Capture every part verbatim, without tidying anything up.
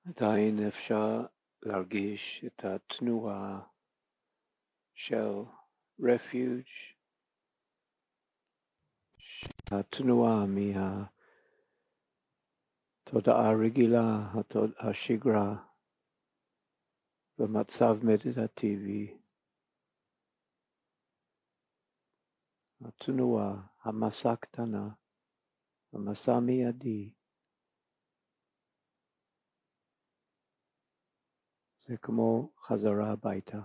עדיין אפשר להרגיש את התנועה של רפיוג', התנועה מהתודעה הרגילה, השגרה, במצב מדיטטיבי. התנועה, המסע קטנה, המסע מיידי. זה כמו חזרה הביתה.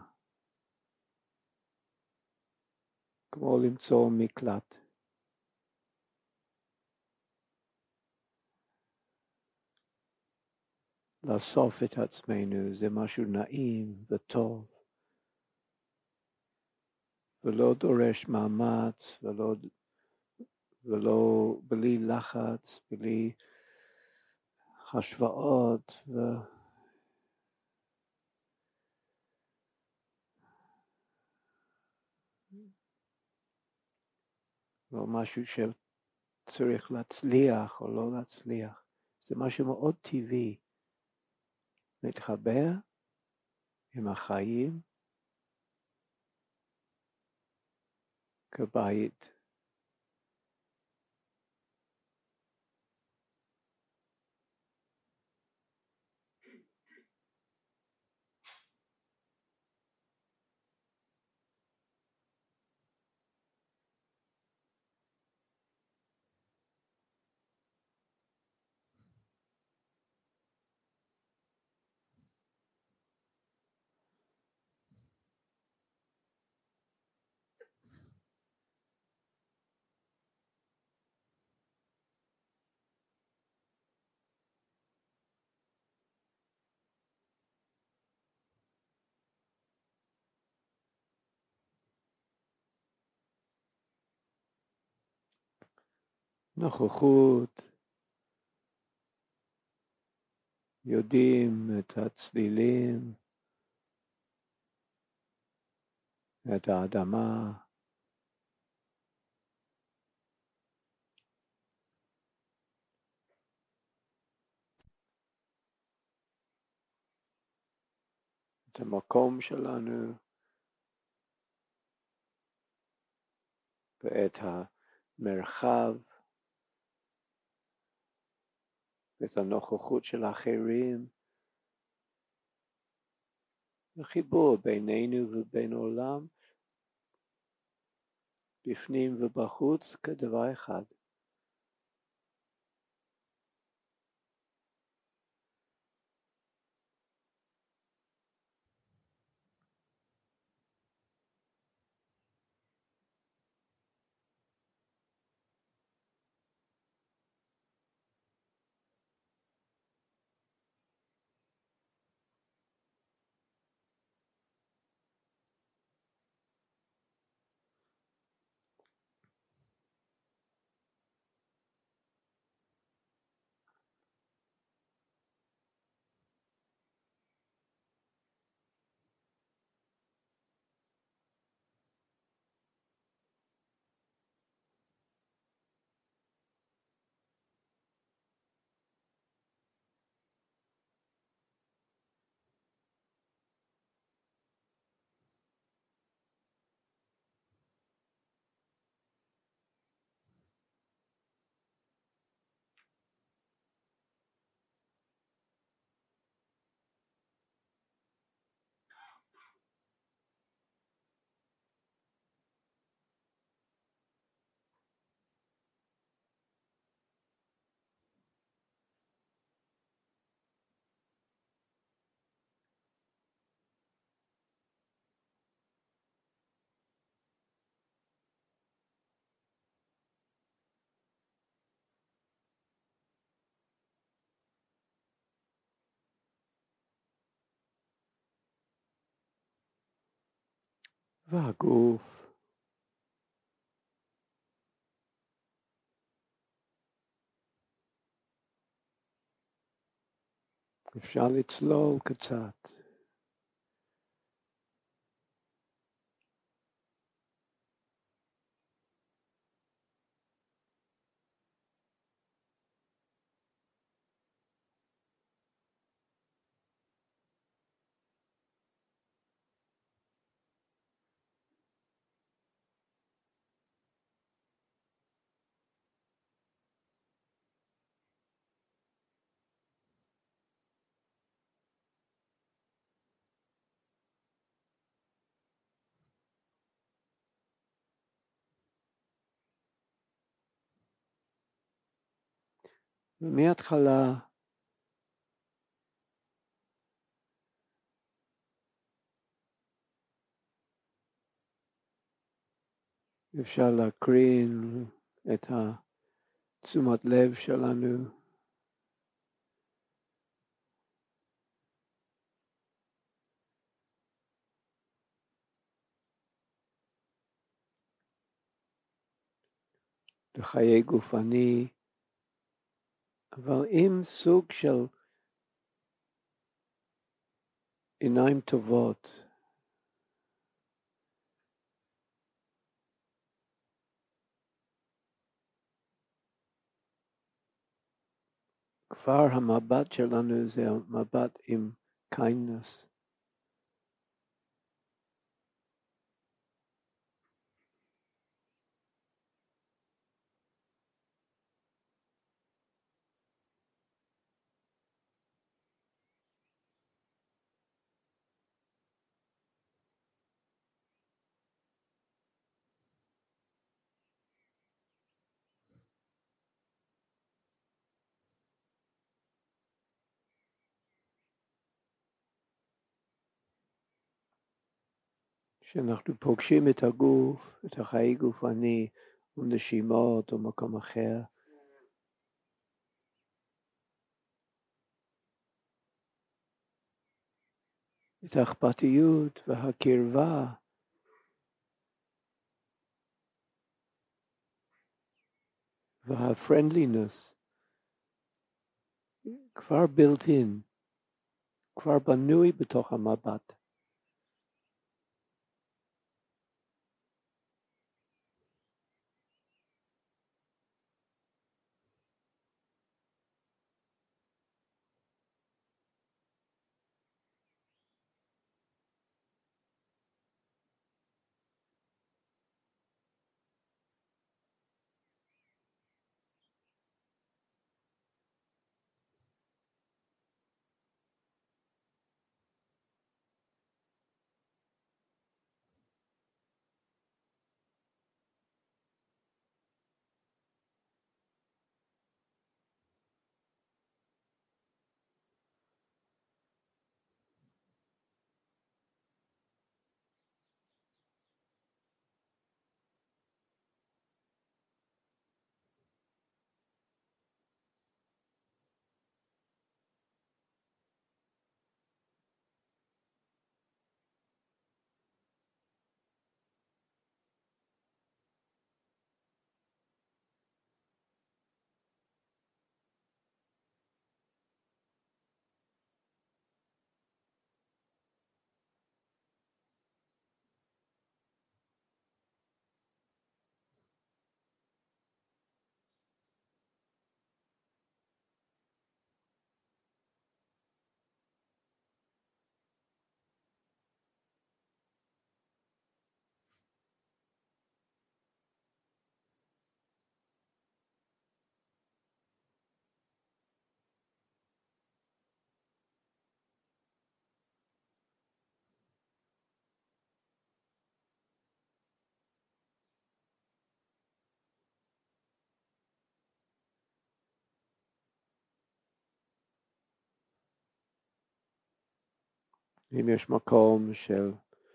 כמו למצוא מקלט. לאסוף את עצמנו זה משהו נעים וטוב. ולא דורש מאמץ, ולא, ולא בלי לחץ, בלי השוואות, ו... לא משהו שצריך להצליח או לא להצליח. זה משהו מאוד טבעי. להתחבר עם החיים כבית. נוכחות, יודעים את הצלילים, את האדמה, את המקום שלנו, ואת המרחב, ואת הנוכחות של האחרים, וחיבור בינינו ובין העולם, בפנים ובחוץ כדבר אחד. והגוף, אפשר לצלול קצת. ומההתחלה אפשר להקרין את תשומת לב שלנו לחיי גופני, אבל עם סוג של עיניים טובות, כבר המבט שלנו זה מבט עם kindness. כשאנחנו פוגשים את הגוף, את החיי גופני, או נשימות או מקום אחר, את האכפתיות והקרבה והפרנדלינס כבר built in, כבר בנוי בתוך המבט. אם יש מקום של,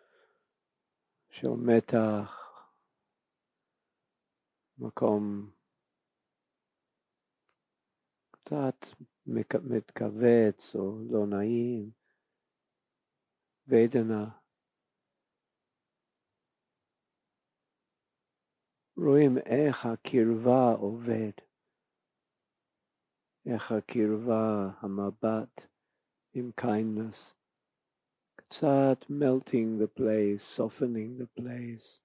של מתח, מקום קצת מתכווץ או לא נעים, ודנה, רואים איך הקרבה עובד, איך הקרבה, המבט עם kindness, קצת melting the place, softening the place.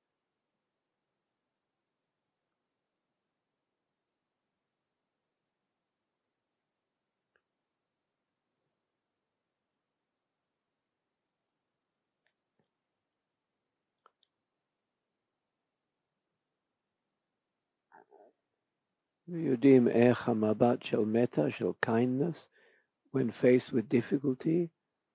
יודעים איך המבט של מטה, של kindness, when faced with difficulty,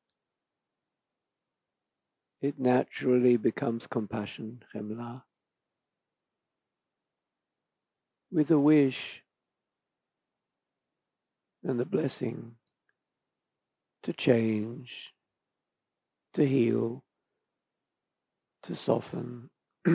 it naturally becomes compassion, חמלה. With a wish and the blessing to change, to heal, to soften.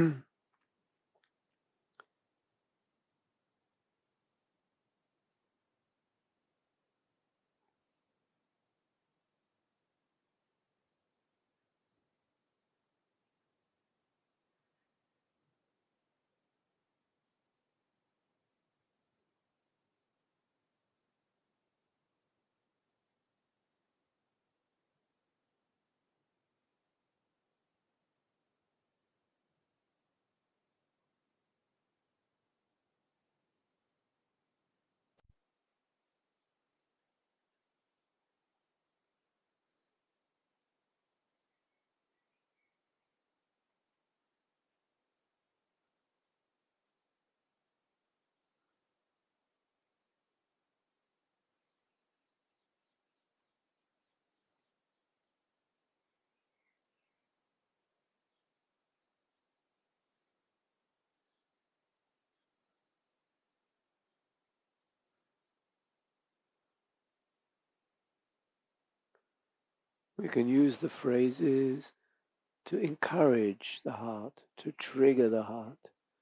We can use the phrases to encourage the heart, to trigger the heart.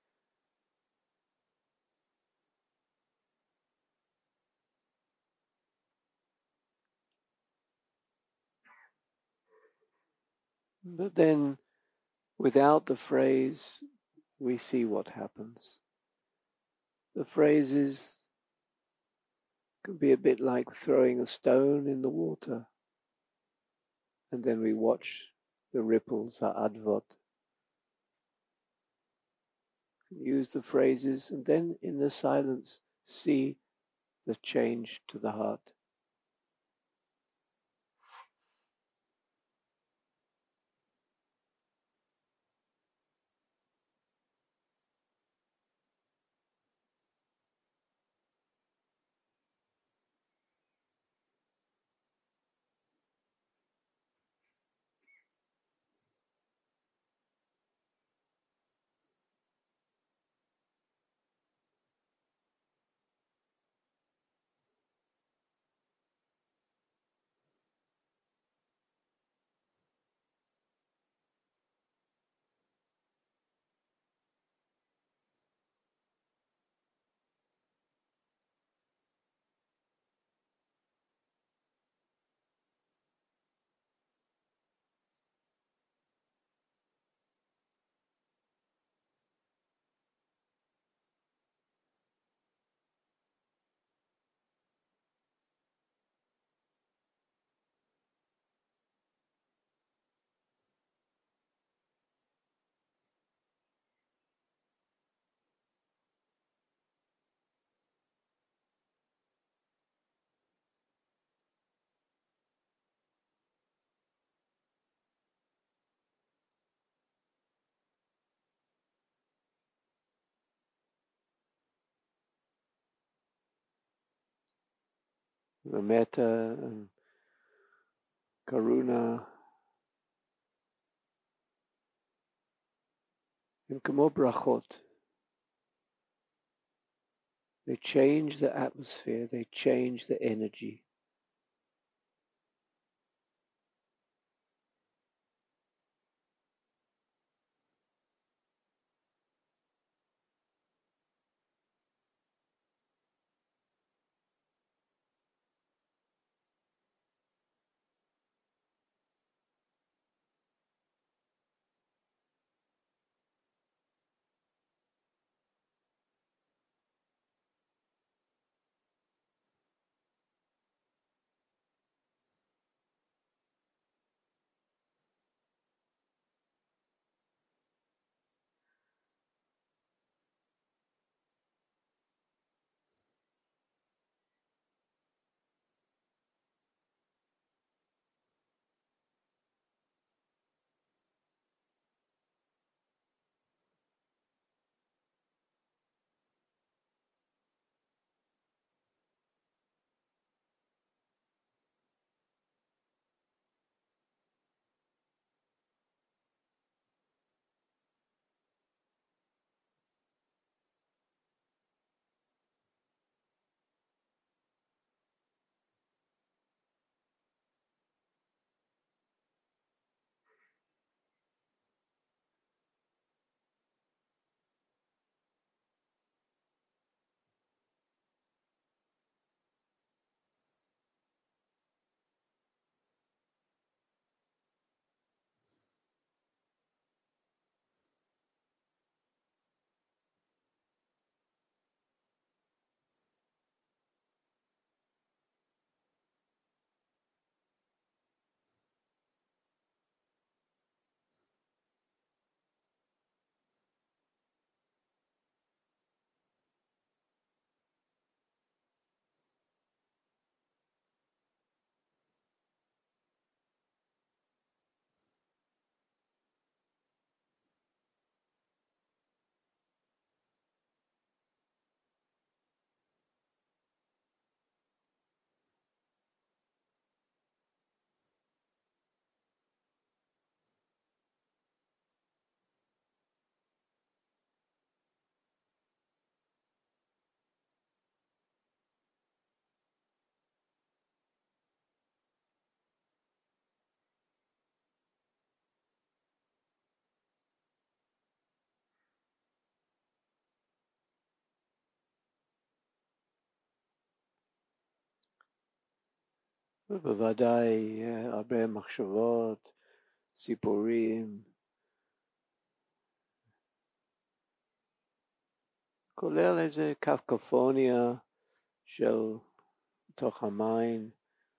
But then, without the phrase, we see what happens. The phrases can be a bit like throwing a stone in the water, and then we watch the ripples, advot. Use the phrases, and then in the silence, see the change to the heart. The metta and karuna, and כמו brachot, they change the atmosphere, they change the energy. ובוודאי הרבה מחשבות, סיפורים, כולל איזה קקופוניה של תוך המים.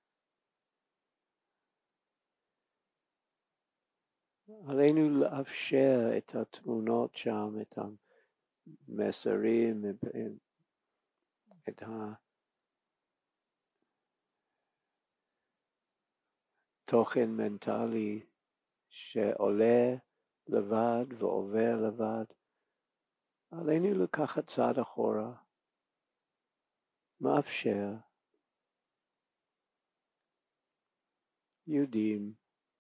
עלינו לאפשר את התמונות שם, את המסרים, את התוכן מנטלי שעולה לבד ועובר לבד. עלינו לקחת צעד אחורה, מאפשר, יודעים,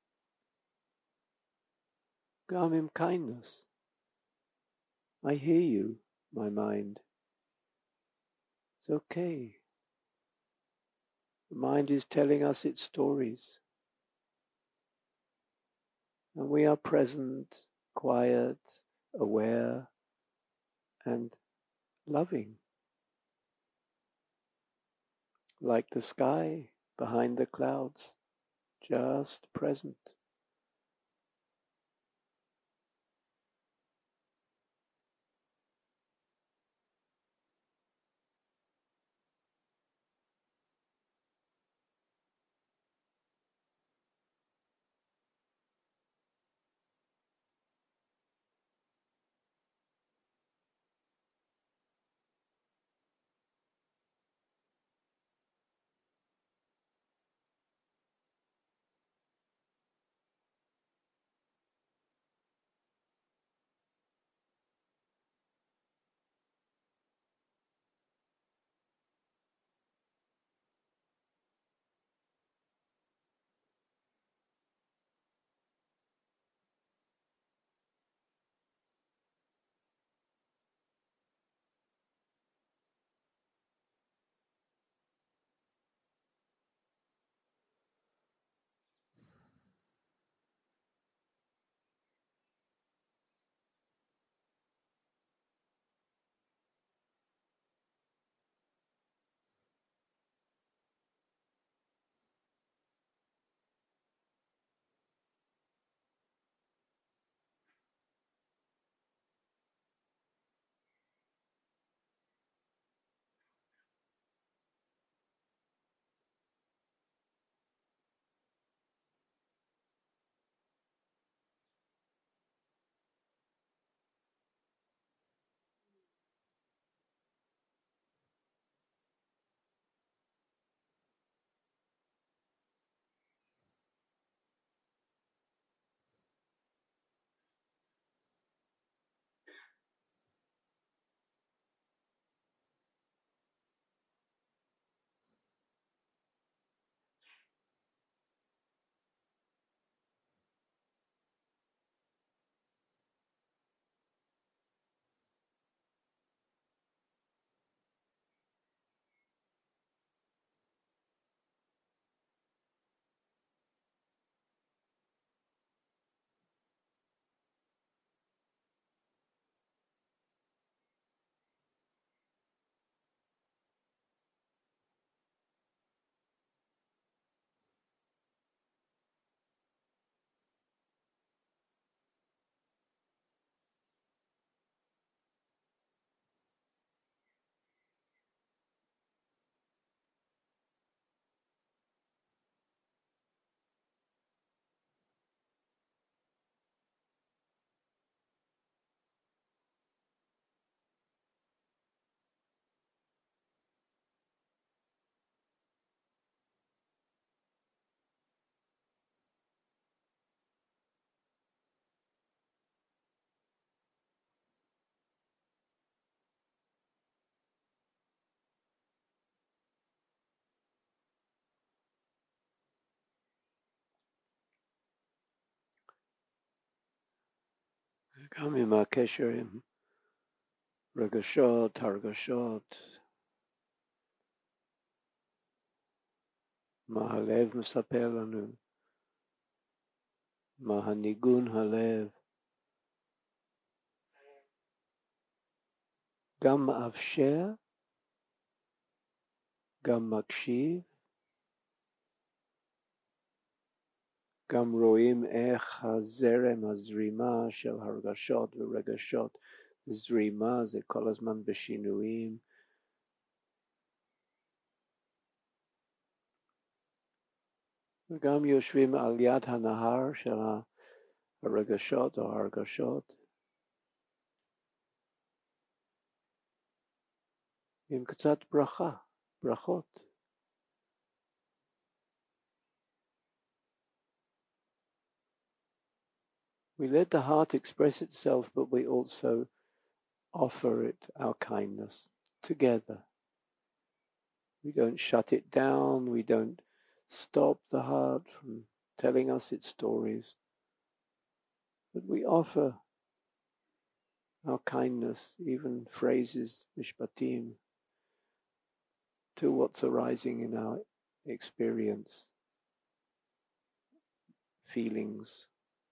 גם עם kindness. I hear you, my mind. It's okay. The mind is telling us its stories. And we are present, quiet, aware, and loving. Like the sky behind the clouds, just present. גם עם הקשר עם רגשות, הרגשות, מה הלב מספר לנו, מה הניגון הלב, גם מאפשר, גם מקשיב, גם רואים איך הזרם, הזרימה של הרגשות ורגשות, זרימה זה כל הזמן בשינויים, וגם יושבים על יד הנהר של הרגשות או הרגשות, עם קצת ברכה, ברכות. We let the heart express itself, but we also offer it our kindness together. We don't shut it down, we don't stop the heart from telling us its stories, but we offer our kindness, even phrases, mishpatim, to what's arising in our experience, feelings.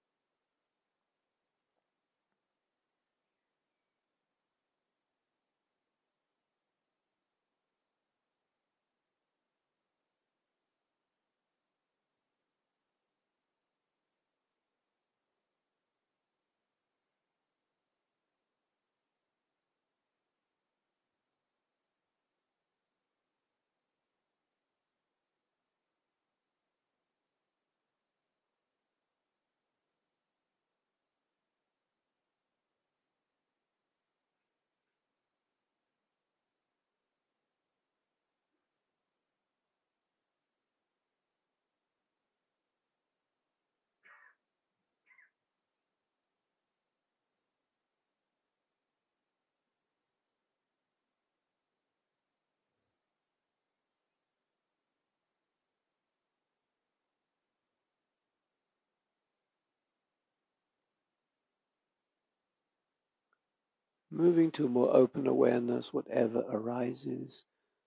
Moving to more open awareness, whatever arises.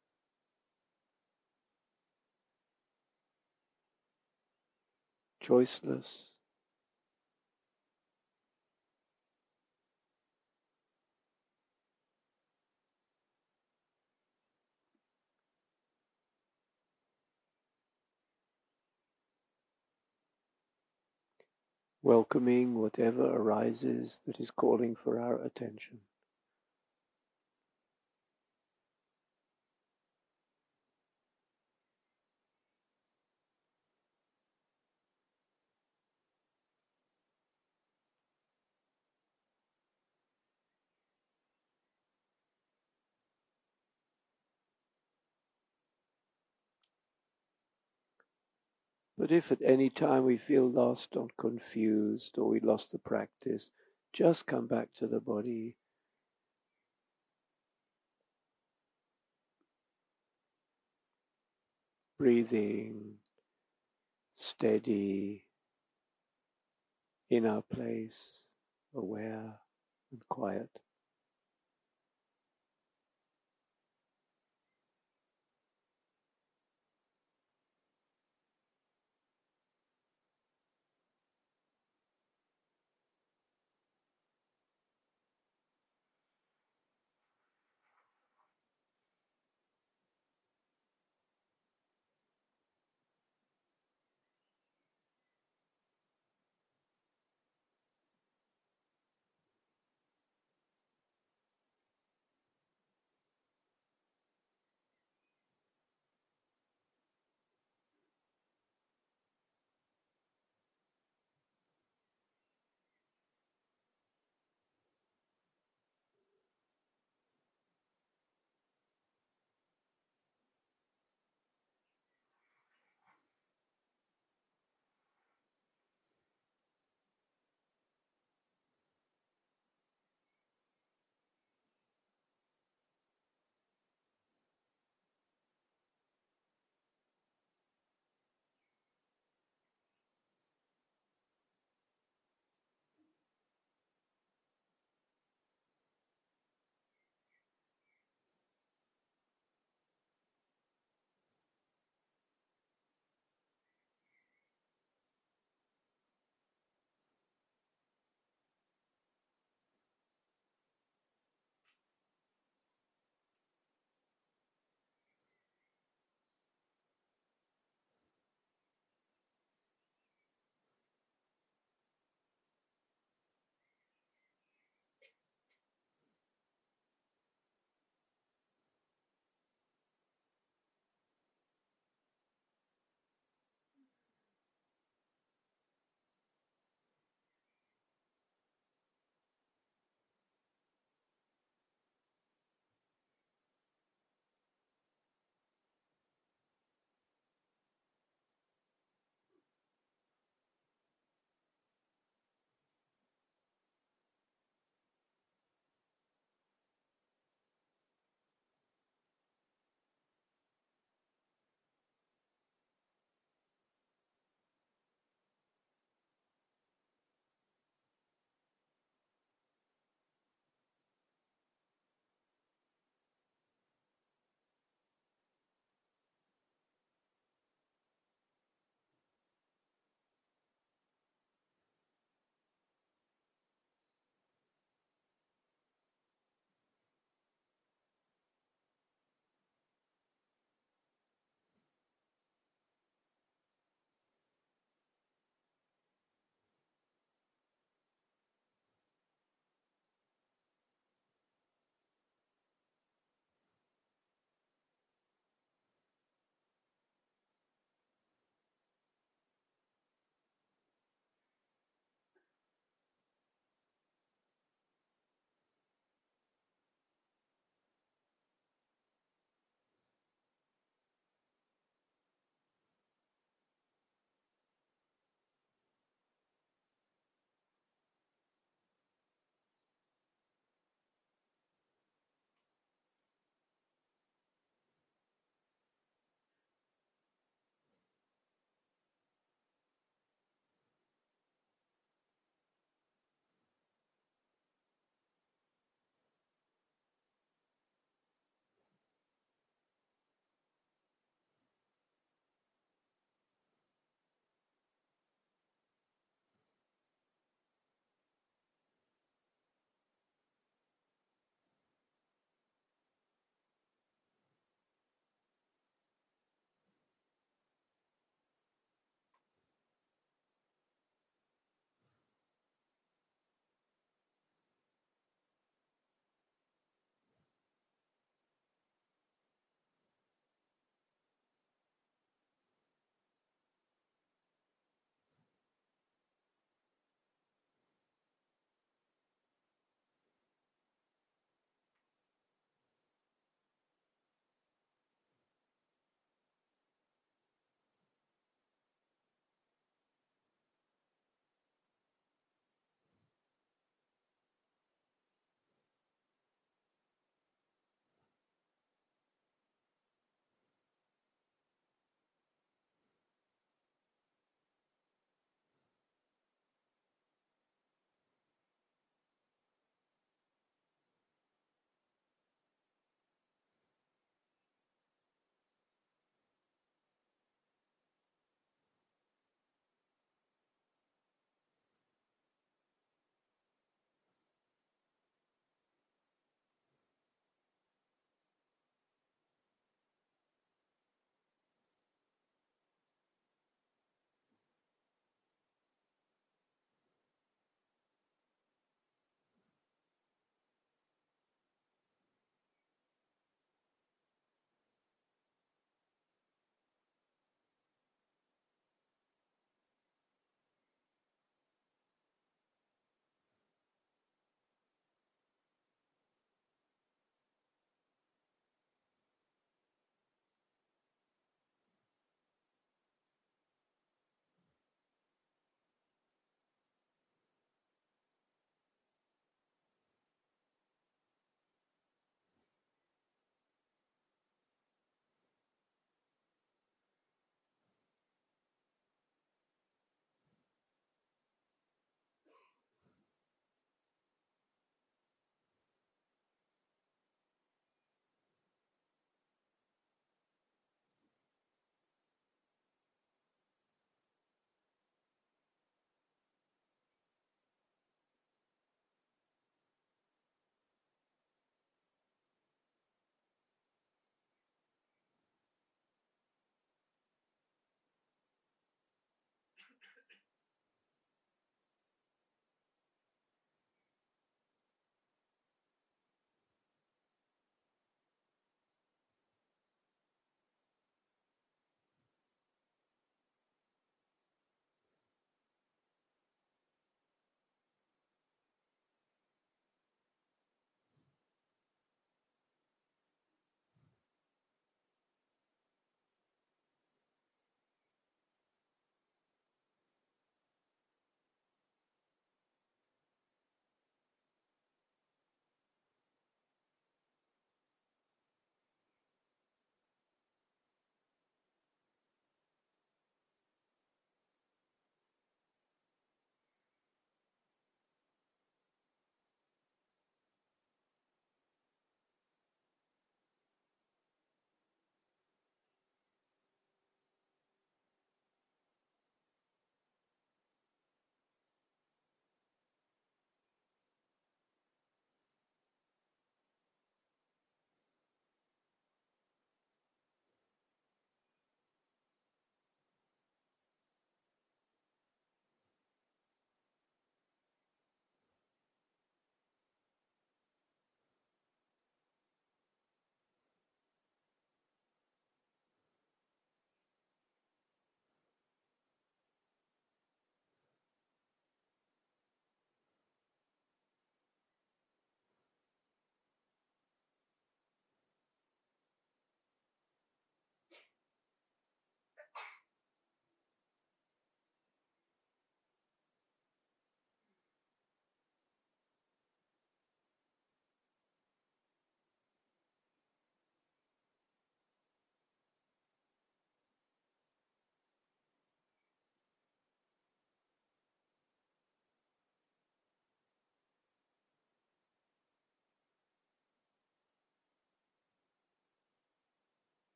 Choiceless. Welcoming whatever arises that is calling for our attention. But if at any time we feel lost or confused or we lost the practice, just come back to the body. Breathing, steady, in our place, aware and quiet.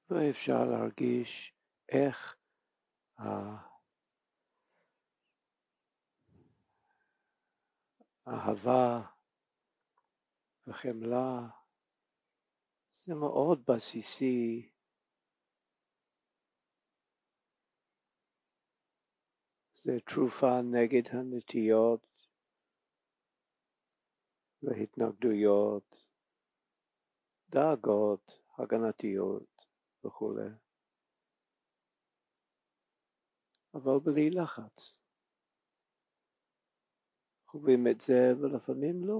ואפשר להרגיש איך האהבה וחמלה זה מאוד בסיסי, זה תרופה נגד הנטיות והתנגדויות, דאגות, הגנתיות וכו'. אבל בלי לחץ. חווים את זה ולפעמים לא.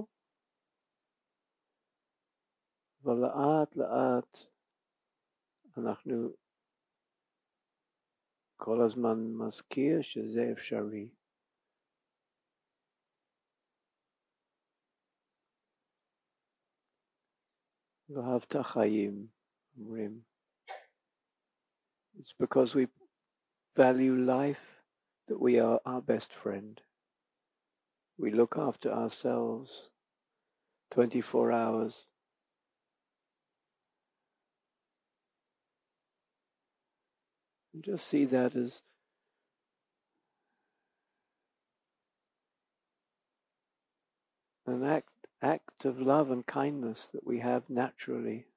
אבל לאט לאט אנחנו כל הזמן מזכיר שזה אפשרי. ואהבת חיים, אומרים. It's because we value life that we are our best friend. We look after ourselves twenty-four hours. And just see that as an act, act of love and kindness that we have naturally.